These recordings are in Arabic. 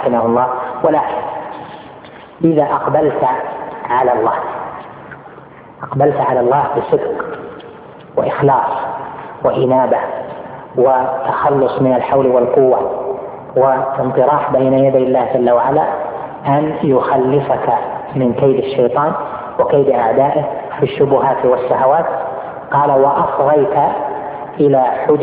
رحمه الله: ولكن إذا أقبلت على الله بصدق وإخلاص وإنابة وتخلص من الحول والقوة وانطراح بين يدي الله جل وعلا، أن يخلصك من كيد الشيطان وكيد أعدائه في الشبهات والشهوات. قال: وأصغيت إلى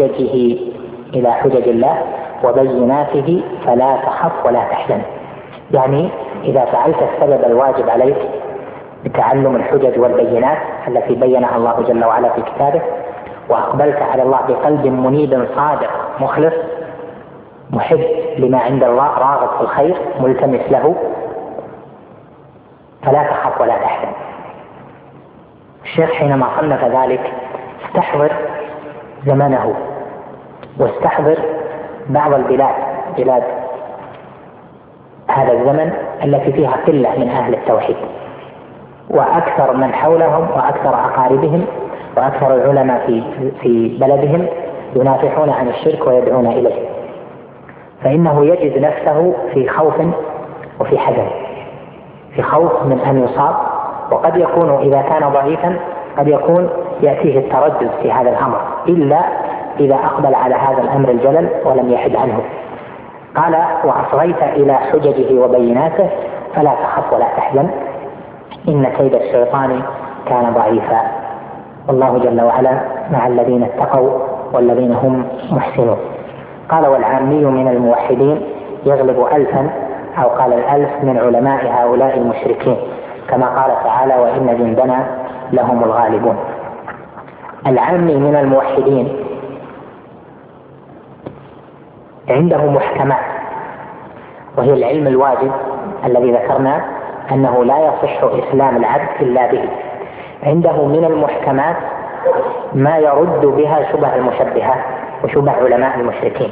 حجج الله وبيناته فلا تخف ولا تحزن. يعني إذا فعلت السبب الواجب عليك بتعلم الحجج والبينات التي بينها الله جل وعلا في كتابه، وأقبلت على الله بقلب منيب صادق مخلص محب لما عند الله راغب في الخير ملتمس له، فلا تخف ولا تحزن. الشيخ حينما صنف ذلك استحضر زمنه، واستحضر بعض بلاد هذا الزمن التي فيها قلة من أهل التوحيد، وأكثر من حولهم وأكثر أقاربهم وأكثر العلماء في بلدهم ينافحون عن الشرك ويدعون إليه، فإنه يجد نفسه في خوف وفي حزن، في خوف من أن يصاب، وقد يكون إذا كان ضعيفا قد يكون يأتيه التردد في هذا الأمر، إلا إذا أقبل على هذا الأمر الجلل ولم يحد عنه. قال: وأصغيت إلى حججه وبيناته فلا تخف ولا تحزن إن كيد الشيطان كان ضعيفا، والله جل وعلا مع الذين اتقوا والذين هم محسنون. قال: والعامي من الموحدين يغلب 1000، أو قال 1000 من علماء هؤلاء المشركين، كما قال تعالى: وإن جندنا لهم الغالبون. العامي من الموحدين عنده محكمات، وهي العلم الواجب الذي ذكرنا أنه لا يصح إسلام العبد إلا به. عنده من المحكمات ما يرد بها شبه المشبهة وشبه علماء المشركين.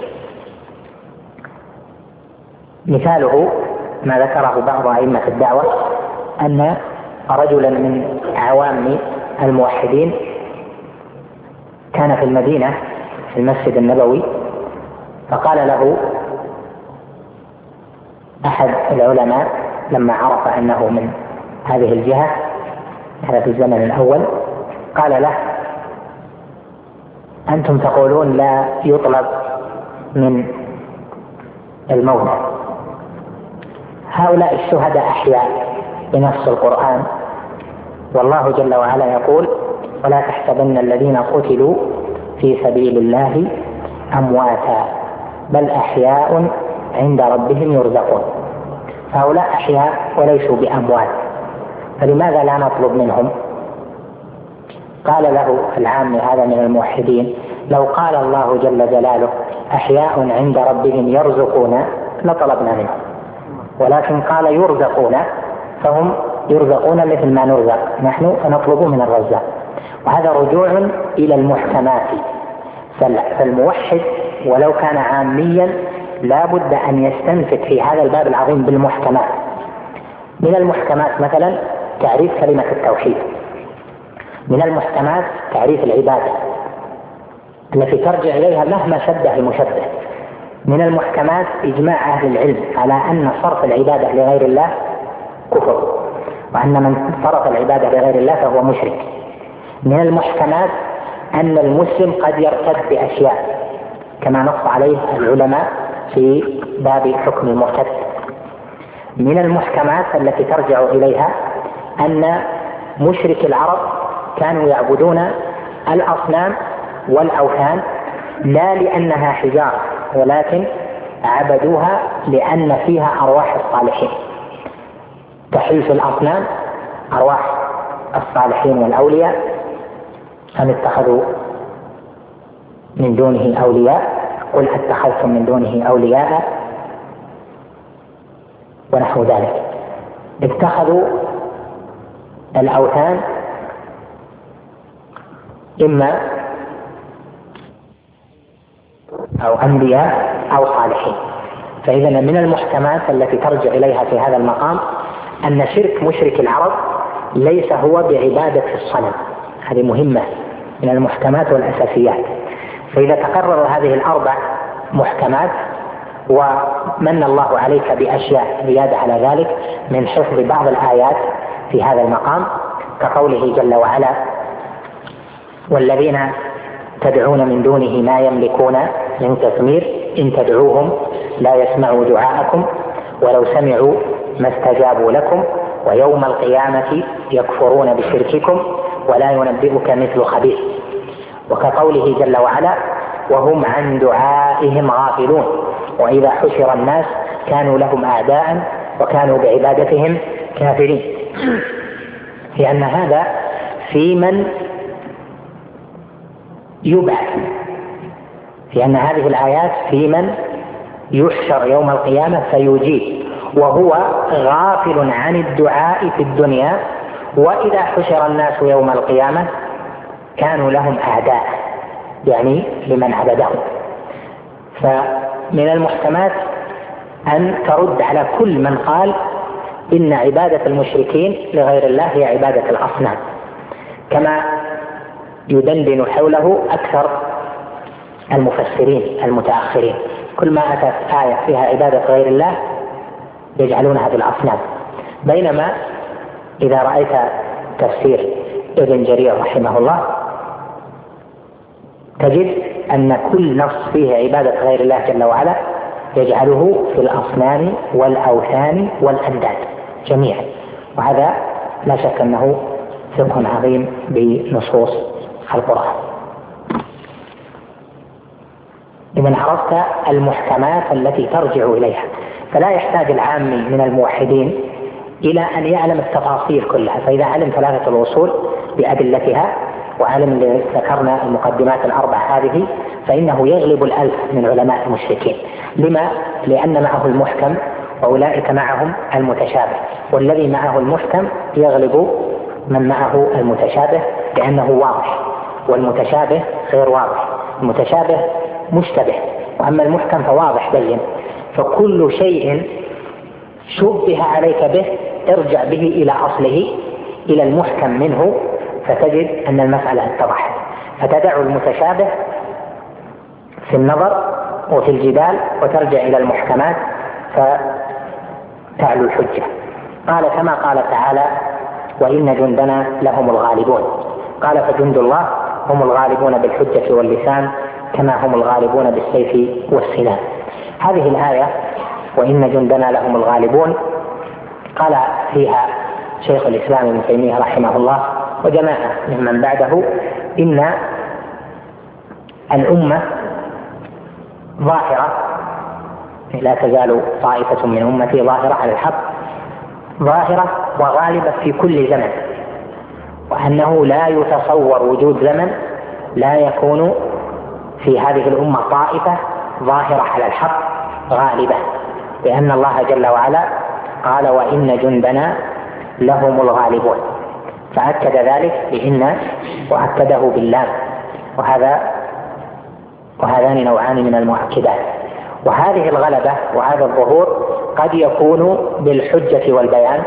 مثاله ما ذكره بعض أئمة الدعوة، أن رجلا من عوام الموحدين كان في المدينة في المسجد النبوي، فقال له أحد العلماء لما عرف أنه من هذه الجهة، هذا في الزمن الأول، قال له: أنتم تقولون لا يطلب من الموتى، هؤلاء الشهداء أحياء بنص القرآن، والله جل وعلا يقول: ولا تحسبن الذين قتلوا في سبيل الله أمواتا بل أحياء عند ربهم يرزقون. هؤلاء أحياء وليسوا بأموات، فلماذا لا نطلب منهم؟ قال له العام هذا من الموحدين: لو قال الله جل جلاله أحياء عند ربهم يرزقون لطلبنا منهم، ولكن قال يرزقون، فهم يرزقون مثل ما نرزق نحن، فنطلب من الرزاق. وهذا رجوع إلى المحكمات. فالموحد ولو كان عاميا لا بد أن يستنفذ في هذا الباب العظيم بالمحكمات. من المحكمات مثلا تعريف كلمة التوحيد، من المحكمات تعريف العبادة التي ترجع إليها مهما شبه المشبه، من المحكمات إجماع أهل العلم على أن صرف العبادة لغير الله كفر، وأن من صرف العبادة لغير الله فهو مشرك. من المحكمات أن المسلم قد يرتد بأشياء كما نص عليه العلماء في باب حكم المرتد. من المحكمات التي ترجع إليها أن مشرك العرب كانوا يعبدون الأصنام والأوثان لا لأنها حجارة، ولكن عبدوها لأن فيها أرواح الصالحين، تحيل في الأصنام أرواح الصالحين والأولياء، أم اتخذوا من دونه أولياء قل اتخذتم من دونه أولياء ونحو ذلك. اتخذوا الأوثان إما أو أنبياء أو صالحين. فإذا من المحكمات التي ترجع إليها في هذا المقام أن شرك مشرك العرب ليس هو بعبادة الصنم، هذه مهمة من المحكمات والأساسيات. فإذا تقرر هذه الأربع محكمات ومن الله عليك بأشياء زيادة على ذلك من حفظ بعض الآيات في هذا المقام، كقوله جل وعلا: والذين تدعون من دونه ما يملكون من تثمير إن تدعوهم لا يسمعوا دعاءكم ولو سمعوا ما استجابوا لكم ويوم القيامة يكفرون بشرككم ولا ينبئك مثل خبير. وكقوله جل وعلا: وهم عن دعائهم غافلون وإذا حشر الناس كانوا لهم أعداء وكانوا بعبادتهم كافرين. لأن هذا في من يبعث، لأن هذه الآيات في من يحشر يوم القيامة فيجيب وهو غافل عن الدعاء في الدنيا، وإذا حشر الناس يوم القيامة كانوا لهم أعداء، يعني لمن عبدهم. فمن المحكمات أن ترد على كل من قال إن عبادة المشركين لغير الله هي عبادة الأصنام، كما يدندن حوله أكثر المفسرين المتأخرين. كل ما أتت آية فيها عبادة غير الله يجعلونها بالأصنام، بينما إذا رأيت تفسير ابن جرير رحمه الله تجد أن كل نص فيه عبادة غير الله جل وعلا يجعله في الأصنام والأوثان والأنداد جميعا، وهذا لا شك أنه فقه عظيم بنصوص القرآن. إذن عرفت المحكمات التي ترجع إليها، فلا يحتاج العامي من الموحدين إلى أن يعلم التفاصيل كلها. فإذا علم ثلاثة الأصول بأدلتها وعلم اللي ذكرنا المقدمات الأربع هذه فإنه يغلب الألف من علماء المشركين. لما؟ لأن معه المحكم وأولئك معهم المتشابه، والذي معه المحكم يغلب من معه المتشابه لأنه واضح، والمتشابه غير واضح. المتشابه مشتبه، وأما المحكم فواضح بين. فكل شيء شبه عليك به ارجع به إلى أصله، إلى المحكم منه، فتجد أن المسألة اتضحت. فتدع المتشابه في النظر وفي الجدال وترجع إلى المحكمات فتعلو الحجة. قال كما قال تعالى: وإن جندنا لهم الغالبون. قال فجند الله هم الغالبون بالحجة واللسان كما هم الغالبون بالسيف والسنان. هذه الآية وإن جندنا لهم الغالبون قال فيها شيخ الإسلام ابن تيمية رحمه الله وجماعة ممن بعده إن الأمة ظاهرة، لا تزال طائفة من أمتي ظاهرة على الحق، ظاهرة وغالبة في كل زمن، وأنه لا يتصور وجود زمن لا يكون في هذه الأمة طائفة ظاهرة على الحق غالبة، لأن الله جل وعلا قال: وإن جندنا لهم الغالبون، فأكد ذلك بإن وأكده باللام، وهذان نوعان من المؤكدات. وهذه الغلبة وهذا الظهور قد يكون بالحجة والبيان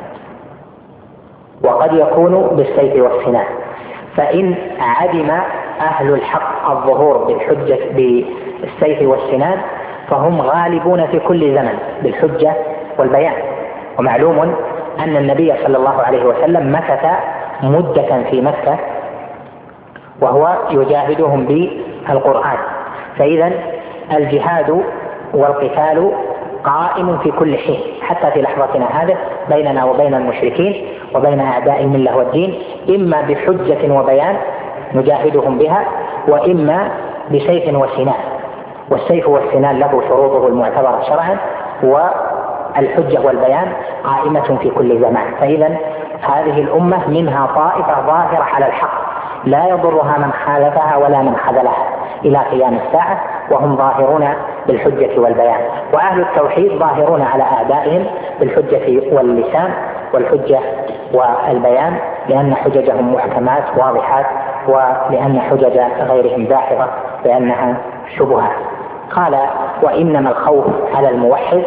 وقد يكون بالسيف والسنان. فإن عدم أهل الحق الظهور بالحجة بالسيف والسنان فهم غالبون في كل زمن بالحجة والبيان. ومعلوم أن النبي صلى الله عليه وسلم مكث مدة في مكة وهو يجاهدهم بالقرآن، فإذا الجهاد والقتال قائم في كل حين حتى في لحظتنا هذه بيننا وبين المشركين وبين أعداء الملة والدين، إما بحجة وبيان نجاهدهم بها، وإما بسيف وسنان. والسيف والسنان له شروطه المعتبرة شرعا، والحجة والبيان قائمة في كل زمان. فإذا هذه الأمة منها طائفة ظاهرة على الحق لا يضرها من خالفها ولا من خذلها إلى قيام الساعة، وهم ظاهرون بالحجة والبيان. وأهل التوحيد ظاهرون على أعدائهم بالحجة واللسان والحجة والبيان، لأن حججهم محكمات واضحات، ولأن حجج غيرهم داحضة لأنها شبهات. قال: وإنما الخوف على الموحد